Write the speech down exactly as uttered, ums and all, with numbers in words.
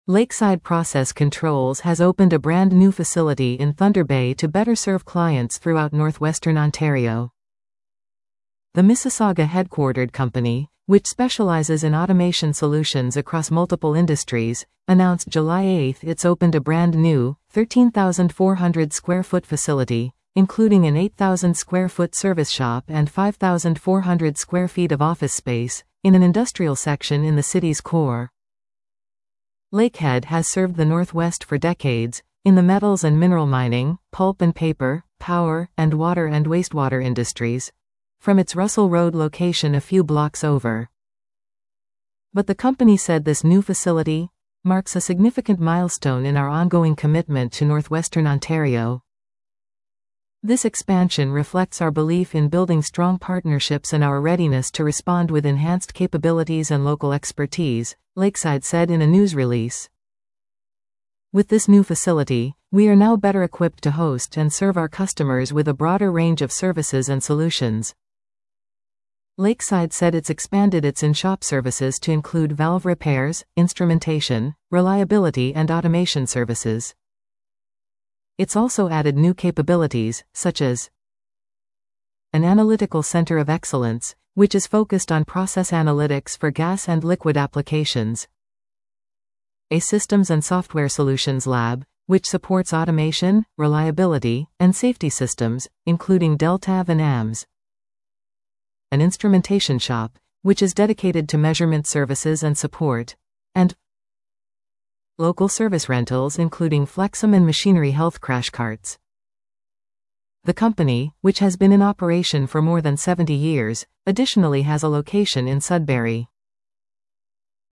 Lakeside Process Controls has opened a brand new facility in Thunder Bay to better serve clients throughout northwestern Ontario. The Mississauga-headquartered company, which specializes in automation solutions across multiple industries, announced July eighth it's opened a brand new, thirteen thousand four hundred square foot facility, including an eight thousand square foot service shop and five thousand four hundred square feet of office space, in an industrial section in the city's core. Lakehead has served the Northwest for decades, in the metals and mineral mining, pulp and paper, power, and water and wastewater industries, from its Russell Road location a few blocks over. But the company said this new facility marks a significant milestone in our ongoing commitment to northwestern Ontario. This expansion reflects our belief in building strong partnerships and our readiness to respond with enhanced capabilities and local expertise, Lakeside said in a news release. With this new facility, we are now better equipped to host and serve our customers with a broader range of services and solutions. Lakeside said it's expanded its in-shop services to include valve repairs, instrumentation, reliability and automation services. It's also added new capabilities, such as an analytical center of excellence, which is focused on process analytics for gas and liquid applications, a systems and software solutions lab, which supports automation, reliability, and safety systems, including Deltav and A M S, an instrumentation shop, which is dedicated to measurement services and support, and local service rentals including Flexum and Machinery Health crash carts. The company, which has been in operation for more than seventy years, additionally has a location in Sudbury.